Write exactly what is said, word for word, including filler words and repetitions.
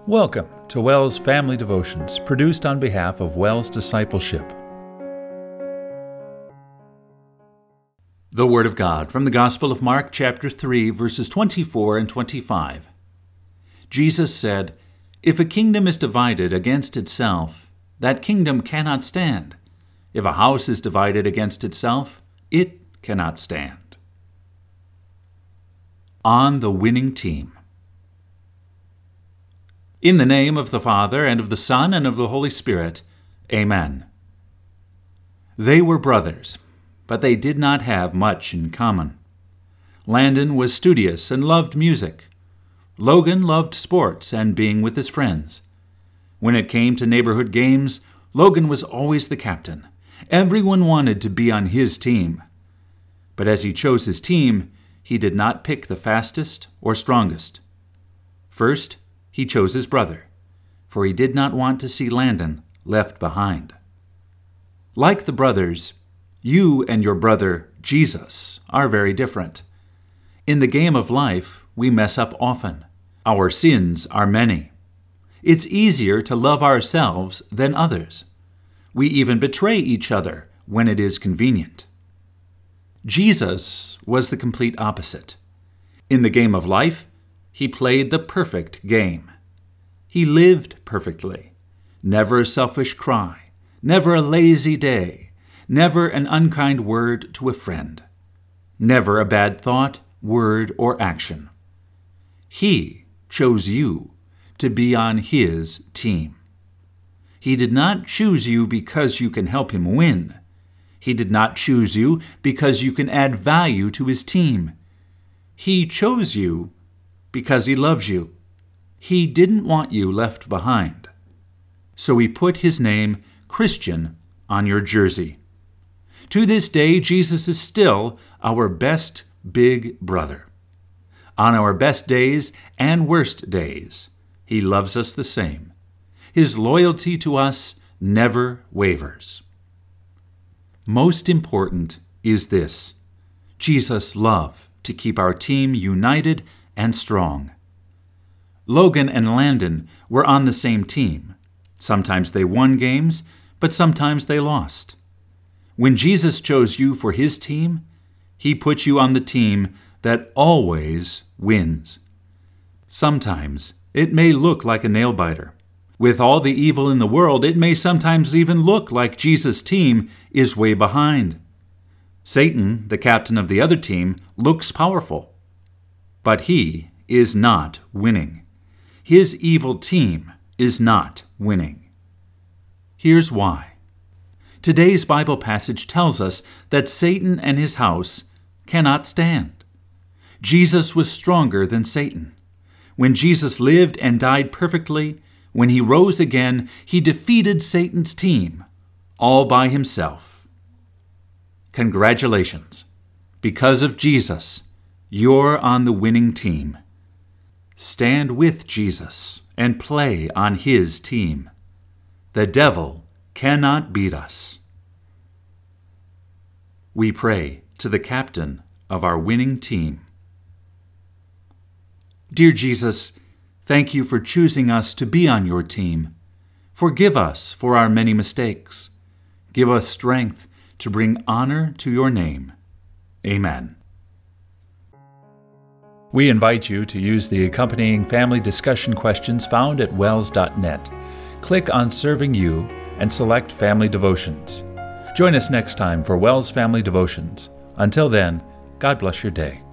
Welcome to WELS Family Devotions, produced on behalf of WELS Discipleship. The Word of God from the Gospel of Mark, chapter three, verses twenty-four and twenty-five. Jesus said, "If a kingdom is divided against itself, that kingdom cannot stand. If a house is divided against itself, it cannot stand." On the winning team. In the name of the Father, and of the Son, and of the Holy Spirit, Amen. They were brothers, but they did not have much in common. Landon was studious and loved music. Logan loved sports and being with his friends. When it came to neighborhood games, Logan was always the captain. Everyone wanted to be on his team. But as he chose his team, he did not pick the fastest or strongest. First, he chose his brother, for he did not want to see Landon left behind. Like the brothers, you and your brother, Jesus, are very different. In the game of life, we mess up often. Our sins are many. It's easier to love ourselves than others. We even betray each other when it is convenient. Jesus was the complete opposite. In the game of life, he played the perfect game. He lived perfectly. Never a selfish cry, never a lazy day, never an unkind word to a friend, never a bad thought, word, or action. He chose you to be on his team. He did not choose you because you can help him win. He did not choose you because you can add value to his team. He chose you because he loves you. He didn't want you left behind. So he put his name, Christian, on your jersey. To this day, Jesus is still our best big brother. On our best days and worst days, he loves us the same. His loyalty to us never wavers. Most important is this: Jesus' love to keep our team united and strong. Logan and Landon were on the same team. Sometimes they won games, but sometimes they lost. When Jesus chose you for his team, he put you on the team that always wins. Sometimes it may look like a nail-biter. With all the evil in the world, it may sometimes even look like Jesus' team is way behind. Satan, the captain of the other team, looks powerful. But he is not winning. His evil team is not winning. Here's why. Today's Bible passage tells us that Satan and his house cannot stand. Jesus was stronger than Satan. When Jesus lived and died perfectly, when he rose again, he defeated Satan's team all by himself. Congratulations. Because of Jesus, you're on the winning team. Stand with Jesus and play on his team. The devil cannot beat us. We pray to the captain of our winning team. Dear Jesus, thank you for choosing us to be on your team. Forgive us for our many mistakes. Give us strength to bring honor to your name. Amen. We invite you to use the accompanying family discussion questions found at wels dot net. Click on Serving You and select Family Devotions. Join us next time for WELS Family Devotions. Until then, God bless your day.